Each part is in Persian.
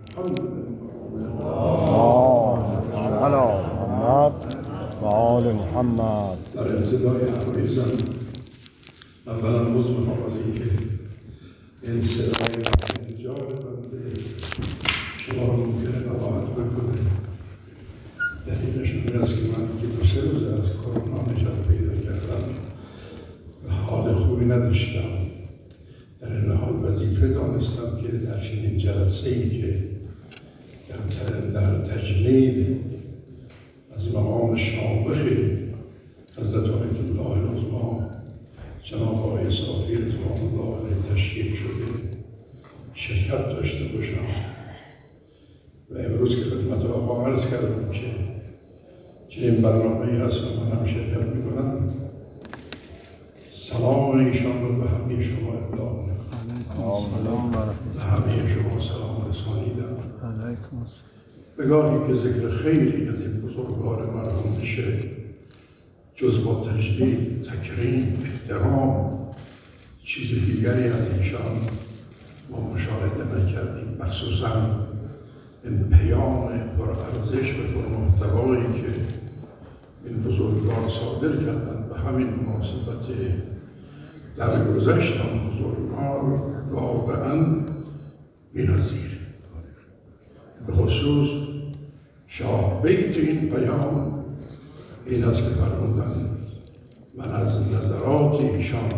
علی محمد و آل محمد. در ابتدای عرایزم اولا عذر میخوام از اینکه این صدای انجال بنده شما رو ممکنه ناراحت بکنه. دلیلش این است که من که 2-3 روز از کرونا نجات پیدا کردم و حال خوبی نداشتم. در این حال وظیفه دانستم که در چنین جلسه‌ای که در تجلیل از مقام شامخ حضرت آیت الله العظمی جناب آقای صافی رضوان الله علیه تشکیل شده شرکت داشته باشم و امروز که خدمت آقا عرض کردم که چنین برنامه‌ای هست و من هم شرکت میکنم، سلام ایشان رو به همه شما ابلاغ میکنم. به همه شما سلام رسانیدم. به گاهی که ذکر خیلی از این بزرگوار مرحوم میشه، جز با تجلیل، تکریم، احترام چیز دیگری از ایشان ما مشاهده نکردیم. مخصوصا این پیام پرارزش و پرمحتوایی که این بزرگوار صادر کردن به همین مناسبت درگذشت آن بزرگوار واقعا بی‌نظیر. به خصوص شاه بیت این پیام این است که فرمودن من از نظرات ایشان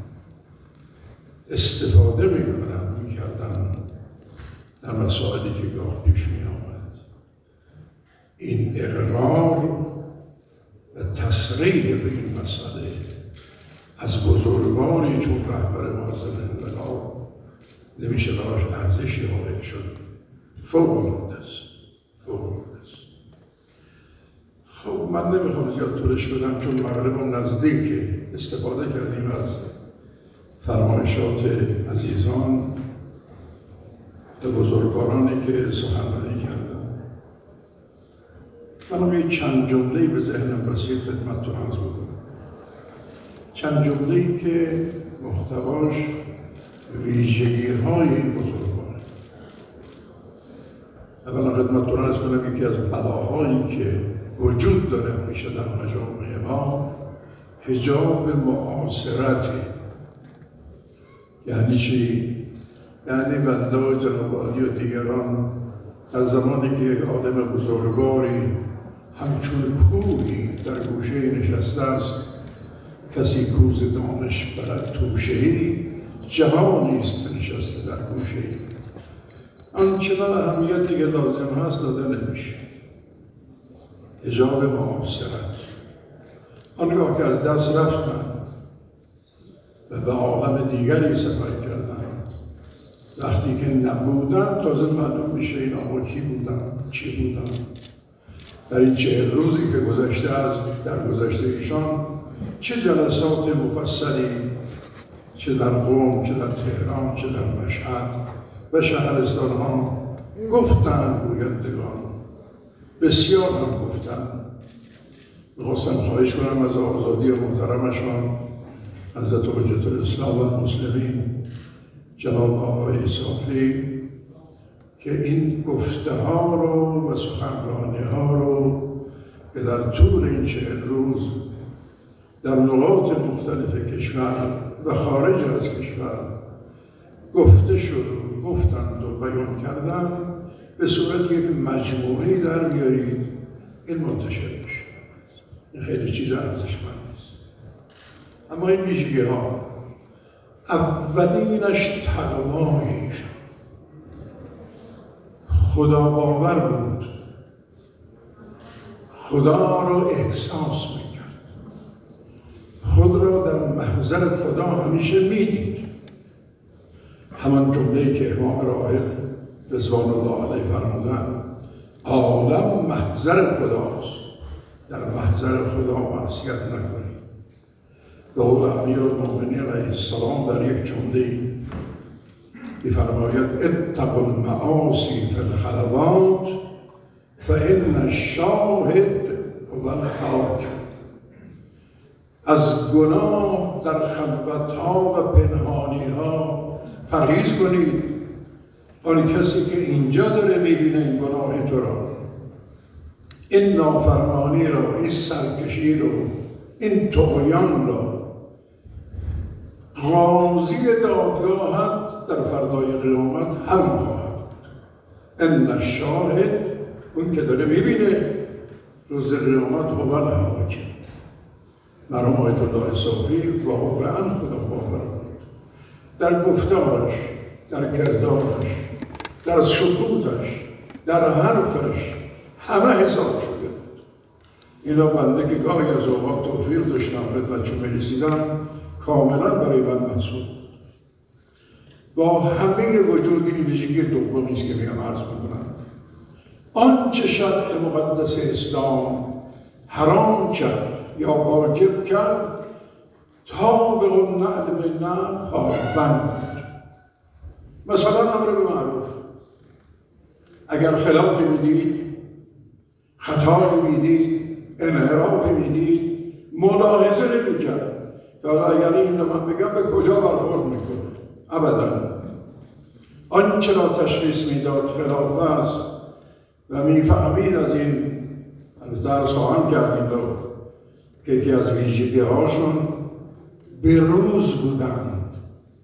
استفاده میکردم در مسائلی که گاه پیش می آمد. این اقرار و تصریح به این مسئله از بزرگواری چون رهبر معظم انقلاب نمیشه براش ارزشی قائل شد. فوق‌العاده است. خب من نمیخوام زیاد طولش بدم چون مغربم نزدیکه. استفاده کردیم از فرمایشات عزیزان و بزرگوارانی که سخنرانی کردن. من یه چند جمله‌ای به ذهنم رسید خدمتتون عرض بکنم. چند جمله‌ای که محتواش ویژگی‌های این بزرگوار. اولا خدمتتون عرض کنم یکی از بلاهایی که وجود داره همیشه در مجامع ما حجاب معاصرته. یعنی چی؟ یعنی بنده و جناب عالی و دیگران در زمانی که یک عالم بزرگواری همچون کوهی در گوشه نشسته است، کسی کوز دانش برد توشه‌ای، جهانی است بنشسته در گوشه‌ای. آنچنان اهمیتی که لازم هست داده نمیشه. حجاب معاصرت. آنگاه که از دست رفتن و به عالم دیگری سفر کردن، وقتی که نبودن تازه معلوم میشه این آقا کی بودن، چی بودن. در این 40 روزی که گذشته از در گذشته ایشان چه جلسات مفصلی چه در قم، چه در تهران، چه در مشهد و شهرستان ها گفتن گویندگان، بسیار هم گفتن. میخواستم خواهش کنم از آزادی محترمشان حضرت حجت الاسلام و المسلمین جناب آقای صافی که این گفته ها رو و سخنرانی ها رو که در طول این 40 روز در نقاط مختلف کشور و خارج از کشور گفته شد و گفتند و بیان کردن به صورت یک مجموعه‌ای در بیارید این منتشر بشه. این خیلی چیز ارزشمند است. اما این ویژگی ها اولینش تقوای ایشان، خدا باور بود، خدا رو احساس میکرد، خود را در محضر خدا همیشه میدید. همان جمله‌ای که امام راحل رضوان الله علیه فرمودن عالم محضر خداست، در محضر خدا معصیت نکنید. قول امیرالمؤمنین علیه السلام در یک جمله می‌فرماید اتقوا المعاصی فی الخلوات فإن الشاهد هو الحاکم. از گناه در خلوت‌ها و پنهانی‌ها پرهیز کنید، آن کسی که اینجا داره میبینه این گناه تو را، این نافرمانی را، این سرکشی رو، این طغیان را، قاضی دادگاهت در فردای قیامت همون خواهد بود. ان الشاهد، اون که داره میبینه روز قیامت، هو الحاکم. مرحوم آیت الله صافی واقعا خدا باور بود در گفتارش، در کردارش، در سکوتش، در حرفش، همه حساب شده بود. اینا بنده که گاهی از اوقات توفیق داشتم خدمتشون می‌رسیدم، کاملا برای من محسوب بود. با همه وجود این ویژگی دومی است که میام عرض میکنم. آنچه شرع مقدس اسلام حرام کرد یا واجب کرد، طابق النعل بالنعل پابند. مثلا امر به معروف، اگر خلافی میدید، خطایی میدید، انحرافی میدید، ملاحظه نمیکرد که حالا اگر این رو من بگم به کجا برخورد میکنه. ابدا. آنچه را تشخیص میداد خلاف است و میفهمید از این درس خواهم کرد این رو که یکی از ویژگی هاشون بروز بودند.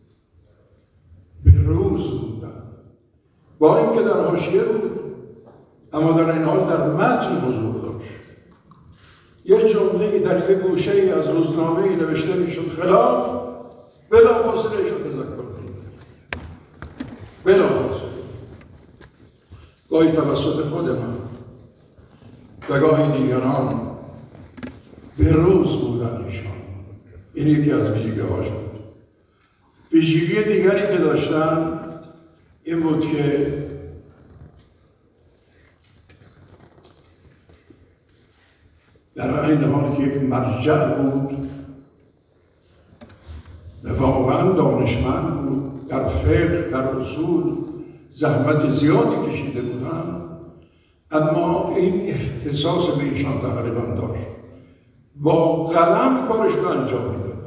بروز بودند. با اینکه در حاشیه بود اما در این حال در متن حضور داشت. یه جمله در یک گوشه ای از روزنامه ای نوشته میشد خلاف، بلافاصله ایشون تذکر می‌کرد. بلافاصله. گاهی توسط خود من و گاهی دیگران بروز بودن ایشان. این یکی از ویژگی ها شد. ویژگی دیگری که داشتن این بود که در این حال که یک مرجع بود و واقعا دانشمند بود، در فقه، در اصول زحمت زیادی کشیده بودن، اما این اختصاص به ایشان تقریبا داشت. با قلم کارشون انجام میدادن.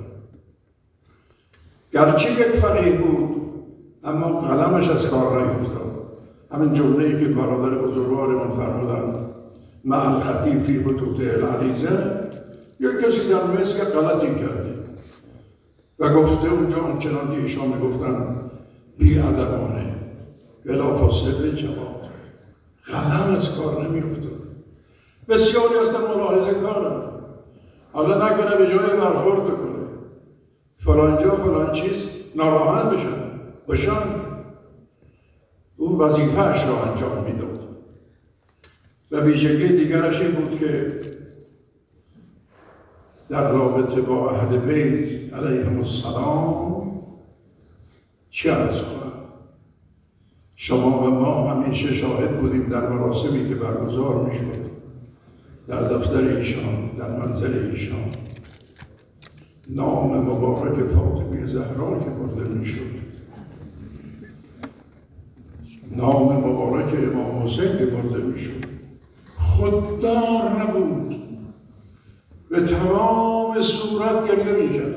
گرچه یک فقیه بود اما قلمش از کار نیفتاد. همین جمله‌ای که برادر بزرگوار من فرمودن مع الخطیب فی خطوط العریضه، یک کسی در مصر که غلطی کرده و گفته اونجا آنچنان که ایشان میگفتن بی‌ادبانه، بلافاصله جواب داد. قلم از کار نمیافتاد. بسیاری هستن ملاحظه کارن، حالا نکنه به جای برخورد بکنه فلانجا فلان چیز ناراحت بشن. او وظیفه‌اش را انجام میداد. و ویژگی دیگرش این بود که در رابطه با اهل بیت علیهم السلام چه عرض کنم؟ شما و ما همیشه شاهد بودیم در مراسمی که برگزار میشد در دفتر ایشان، در منزل ایشان، نام مبارک فاطمه زهرا که برده میشد، نام مبارک امام حسین که برده میشد، خوددار نبود، به تمام صورت گریه میکرد،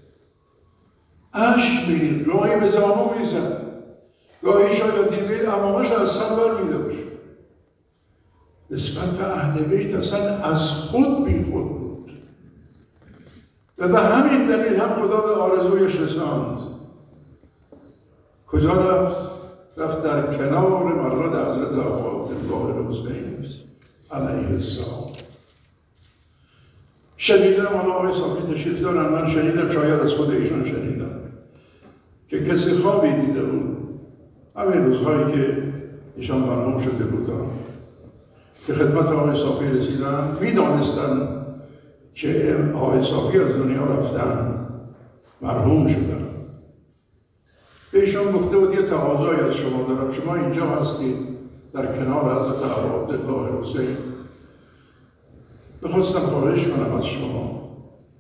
اشک میریخت، گاهی به زانو میزد، گاهی شاید دیدید امامش از سر برمیداشت. نسبت به اهل بیت اصلا از خود بی خود بود و به همین دلیل هم خدا به آرزویش رساند. کجا رفت؟ رفت در کنار مرد حضرت ابا عبدالله حسین علیه السلام. شنیدم، حالا آقای صافی تشریف دارن، من شنیدم، شاید از خود ایشان شنیدم که کسی خوابی دیده بود همین روزهایی که ایشان مرحوم شده بودن که خدمت آقای صافی رسیدن، میدانستن که آقای صافی از دنیا رفتن، مرحوم شدن. به ایشان گفته بود یه تقاضایی از شما دارم، شما اینجا هستید در کنار حضرت ابا عبدالله حسین، میخواستم خواهش کنم از شما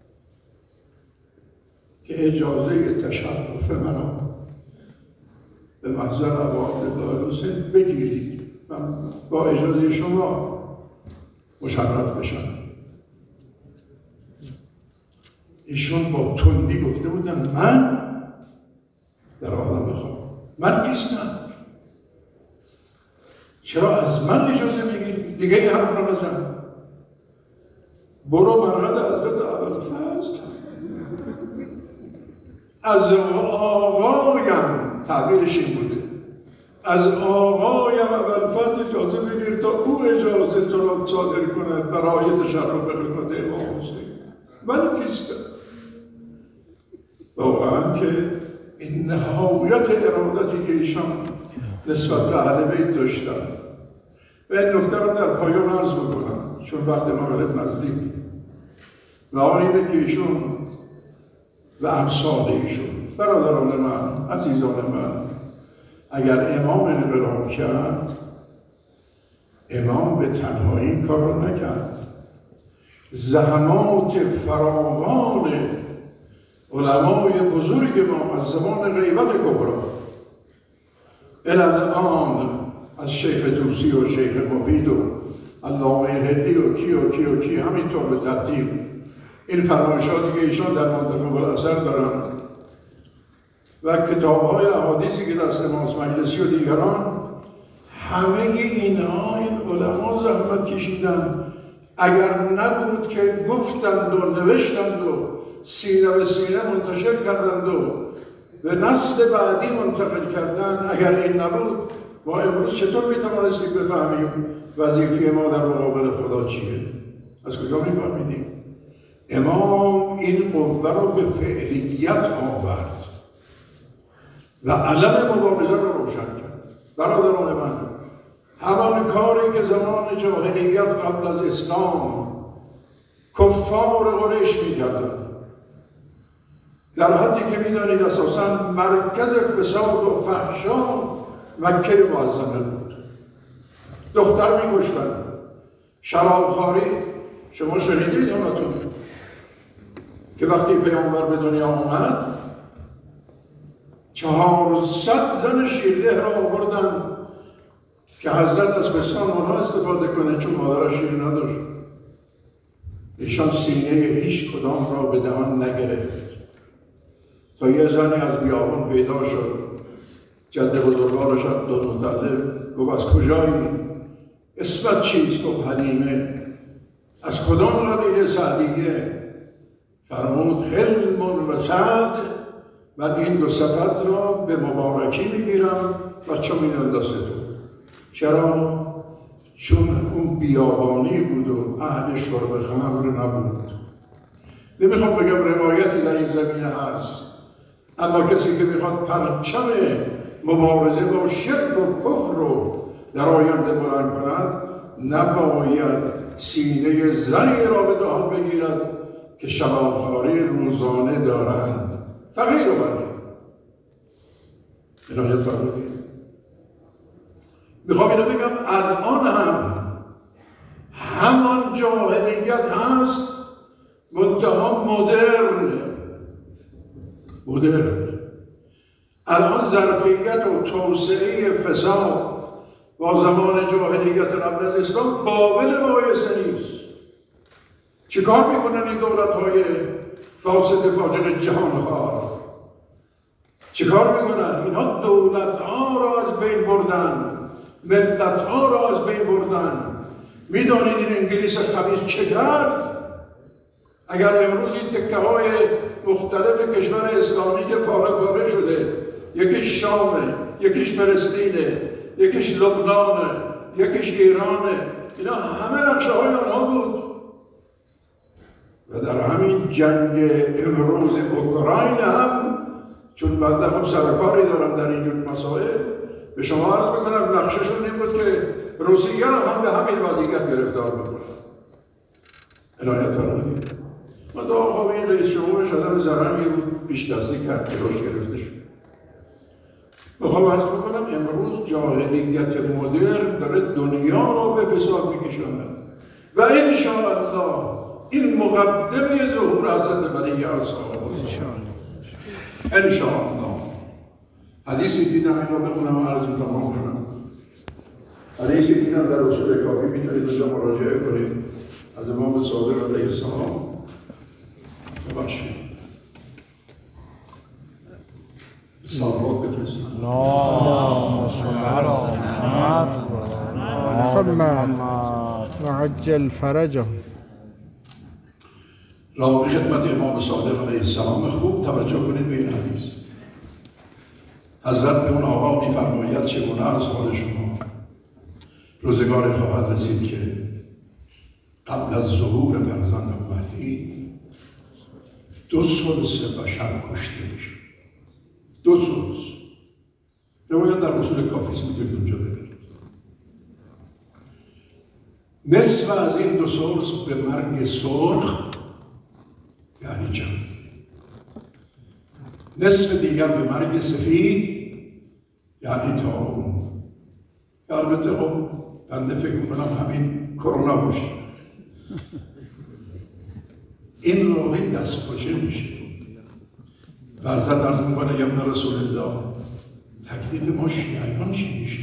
که اجازه تشرف منو به محضر ابا عبدالله حسین بگیرید، من با اجازه شما مشرف بشم. ایشون با تندی گفته بودن من در عالم خواب، من کیستم؟ چرا از من اجازه میگیری؟ دیگه این حرف رو نزن. برو مرقد حضرت ابوالفضل از آقایم، تعبیرش این بوده، از آقایم ابوالفضل اجازه بگیر تا او اجازه تو را صادر کند برای تشرف به خدمت امام حسین. من کیستم؟ واقعا که این نهایت ارادتی که ایشان نسبت به اهل بیت داشتن. و این نکته رو در پایان عرض بکنم چون وقت مغرب نزدیک و آن اینه که ایشون و امثال ایشون، برادران من، عزیزان من، اگر امام انقلاب کرد، امام به تنهایی این کار رو نکرد. زحمات فراوان علمای بزرگ ما از زمان غیبت کبرا الان از شیخ توسی و شیخ مفید و علامه هدی و کی همینطور به ترتیب این فرمایشاتی که ایشان در منتخب الاثر دارند و کتاب‌های احادیثی که دست امام مجلسی و دیگران، همه اینها این علما زحمت کشیدند. اگر نبود که گفتند و نوشتند و سینه به سینه منتشر کردند و به نسل بعدی منتقل کردند، اگر این نبود ما امروز چطور میتوانستیم بفهمیم وظیفه ما در مقابل خدا چیه؟ از کجا میفهمیدیم؟ امام این قوه رو به فعلیت آورد و علم مبارزه رو روشن کرد. برادران من، همان کاری که زمان جاهلیت قبل از اسلام کفار قریش میکردند، در حدی که میدانید اساساً مرکز فساد و فحشا مکه معظمه بود. دختر میکشتند، شرابخواری. شما شنیدید همتون که وقتی پیامبر به دنیا آمد 400 زن شیرده را آوردن که حضرت از پستان آنها استفاده کنه چون مادرش شیر نداشت. ایشان سینه هیچ کدام را به دهان نگرفت تا یه زنی از بیابان پیدا شد، جد بزرگوارش عبدالمطلب گفت از کجایی؟ اسمت چیست؟ گفت حلیمه. از کدام قبیله؟ سعدیه. فرمود حلم و سعد، من این دو صفت را به مبارکی میگیرم و چون میدن دست تو. چرا؟ چون اون بیابانی بود و اهل شرب خمر نبود. نمیخوام بگم روایتی در این زمینه هست، اما کسی که میخواد پرچم مبارزه با شرک و کفر رو در آینده بلند کند، نباید سینه زنی را به دهان بگیرد که شرابخواری روزانه دارند. فقیر و غنی. عنایت فرمودید. میخوام اینو بگم الان هم همان جاهلیت هست، منتها مدرن. الان ظرفیت و توسعه فساد با زمان جاهلیت قبل از اسلام قابل مقایسه نیست. چه کار میکنن این دولت‌های فاسد فاجق جهانخوار؟ چه کار میکنن؟ اینها دولت‌ها را از بین بردن، ملت‌ها را از بین بردن. میدانید این انگلیس خبیث چه کرد؟ اگر امروز این تکه‌های مختلف کشور اسلامی که پاره شده، یکیش شامه، یکیش فلسطینه، یکیش لبنانه، یکیش ایرانه، اینا همه نقشه‌های آنها بود. و در همین جنگ امروز اوکراین هم، چون بنده خب سرکاری دارم در اینجور مسائل، به شما عرض بکنم نقشهشون این بود که روسیه را هم به همین وضعیت گرفتار بکنه. عنایت فرمودید. ما دعا خواب این رئیس جمهورش آدم زرنگی بود، پیش دستی کرد که روش گرفته شد. میخوام عرض بکنم امروز جاهلیت مدرن داره دنیا را به فساد میکشاند و انشاءالله این مقدمه ظهور حضرت ولی اصحاب انشاءالله. حدیثی دیدم، این رو بخونم و عرض تمام کنم. حدیثی دیدم در اصول کافی، میتونید اونجا مراجعه کنید، از امام صادق علیه السلام. باشید صلوات بفرستید. اللهم صل علی محمد. محمد وعجل فرجهم. راوی خدمت امام صادق علیه السلام خوب توجه کنید به این حدیث. حضرت به اون آقا می‌فرماید چگونه از حال شما؟ روزگاری خواهد رسید که قبل از ظهور فرزند مهدی 2/3 بشر کشته میشه. 2/3. روایت در اصول کافی میتونید اونجا ببینید. نصف از این 2/3 به مرگ سرخ یعنی جنگ، نصف دیگر به مرگ سفید یعنی طاعون. البته خب بنده فکر میکنم همین کرونا باشه. این راوی دست پاچه میشه و حضرت عرض میکنه یا ابن رسول الله تکلیف ما شیعیان چی میشه؟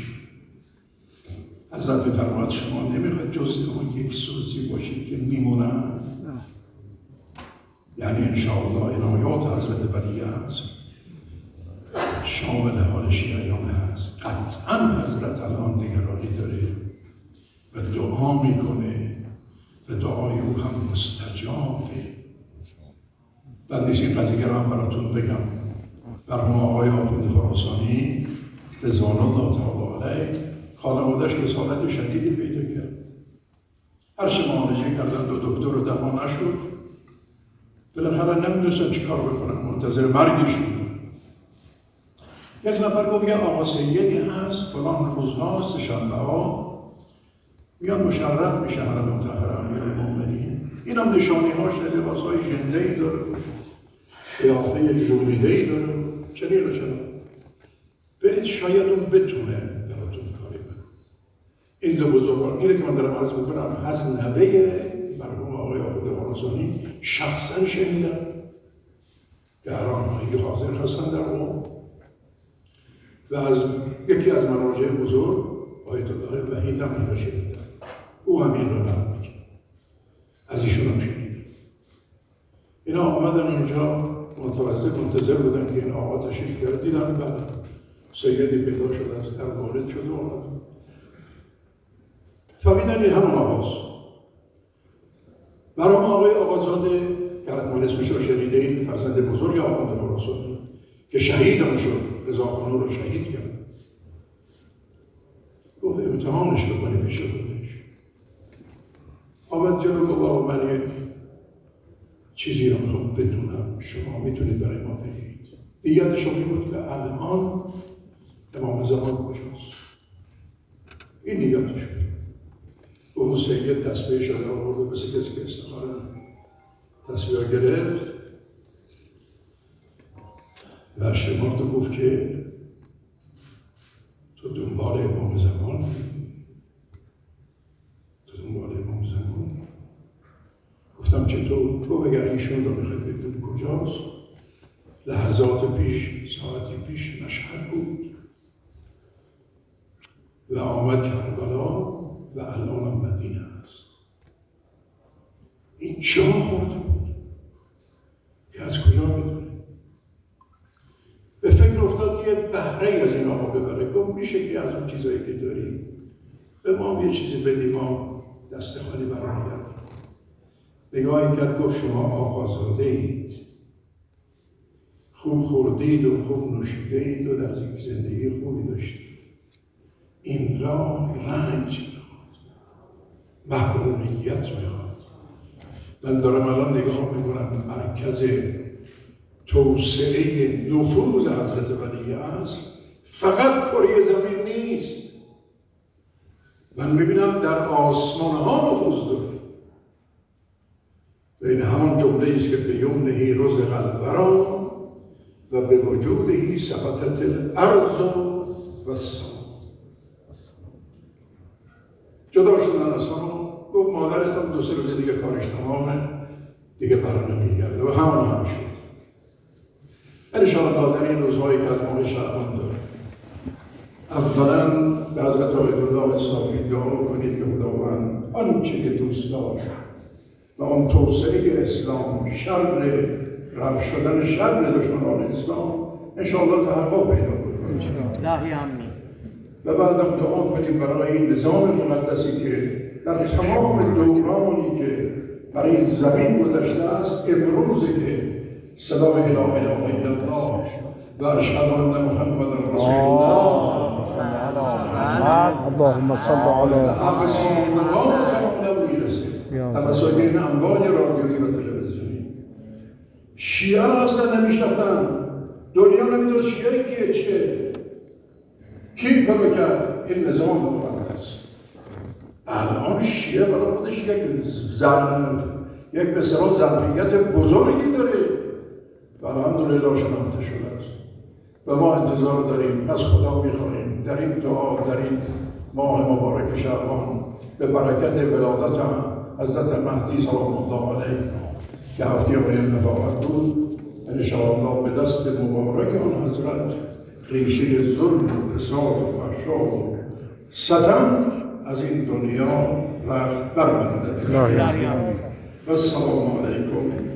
حضرت میفرماید شما نمیخواید جز اون 1/3 باشید که میمونن؟ یعنی انشاءالله عنایات حضرت ولی هست شامل حال شیعیان هست. قطعا حضرت الان نگرانی داره و دعا میکنه و دعای او هم مستجابه. بعد نیست این قضیه رو هم براتون بگم. مرحوم آقای آخوند خراسانی رضوان الله تعالی علیه خانواده‌اش کسالت شدیدی پیدا کرد. هر چه معالجه کردند و دکتر رو دوا نشد. بالاخره نمیدونستن چی کار بکنن، منتظر مرگشون. یک نفر گفت یه آقا سیدی هست فلان روزها سه‌شنبه ها میاد مشرف میشه حرم مطهره امیرالمومنین. این هم نشانی هاش لباس های ژنده‌ای داره، قیافه ژولیده‌ای داره. چنین رو چنان برید شاید اون بتونه براتون کاری بکنه. این دو بزرگوار اینه که من دارم عرض میکنم از نوه مرحوم آقای آخوند خراسانی شخصا شنیدم. گهران‌هایی حاضر هستن در اون و از یکی از مراجع بزرگ آیت الله وحید هم این رو شنیدم. او هم این رو نقل میکنه. از ایشون هم شنیدم. اینا آمدن اونجا منتظر بودن که این آقا تشریف بیاره. دیدن بله سیدی پیدا شد از در وارد شد و آمد. فهمیدن این همون آقاست. مرحوم آقای آقازاده که حتما اسمش رو شنیده اید، فرزند بزرگ آخوند خراسانی که شهید هم شد، رضاخانو رو شهید کرد. گفت امتحانش بکنی پیش خودش. آمد جلو گفت آقا من یک چیزی رو میخوام بدونم، شما میتونید برای ما بگید. نیتش این بود که الان امام زمان کجاست؟ این نیتش بود. اون سید تسبیح شده آورد مثل کسی که استخاره تسبیح گرفت و شمرد و گفت که تو دنبال امام زمان، تو دنبال امام زمان. گفتم چطور؟ تو اگر ایشون رو میخواید بدونی کجاست؟ لحظات پیش، ساعتی پیش مشهد بود و آمد کربلا و الان مدینه است. این جا خورده بود که از کجا میدونه؟ به فکر افتاد یه بهره از این آقا ببره. گفت میشه که از اون چیزایی که داریم به ما یه چیزی بدیم، ما دست خالی برمیگردیم. نگاهی کرد گفت شما آقازاده اید، خوب خوردید و خوب نوشیده اید و در زندگی خوبی داشتید. این راه رنج میخواد، محرومیت میخواد. من دارم الان نگاه میکنم مرکز توسعه نفوذ حضرت ولی است فقط کره زمین نیست. من میبینم در آسمان ها نفوذ داره. این همان جمله است که به یمنه رزق الورا و به وجوده ثبتت الارض و السماء. جدا شدن از همون گفت مادرتون 2-3 روز دیگه کارش تمامه دیگه برنمیگرده و همون هم شد. انشاءالله در این روزهایی که از ماه شعبان داره اولا به حضرت آیت الله صافی دعا کنید که خداوند آنچه که دوست داشت و آن توسعه اسلام، رفع شدن شر دشمنان اسلام انشاءالله تحقق پیدا کنید. و بعدم دعا کنیم برای این نظام مقدسی که در تمام دورانی که برای این زمین گذشته است، امروزه که صدای لا اله الا الله و اشهد ان محمد رسول الله اللهم صل علی حق سامانوان فرامدن میرسه توسط این انواع رادیویی و تلویزیونی. شیعه را اصلا نمیشناختن، دنیا نمیدونه شیعه کیه چیه، کی کارو کرد؟ این نظام مقدس. الان شیعه برای خودش یک به اصطلاح ظرفیت بزرگی داره و الحمدلله شناخته شده است و ما انتظار داریم، از خدا میخواهیم در این دعا، در این ماه مبارک شعبان به برکت ولادت حضرت مهدی سلام الله علیه که هفته آینده خواهد بود، انشاءالله به دست مبارک آن حضرت ریشه ظلم و فساد و فحشا و ستم از این دنیا رخت بربندد. و السلام علیکم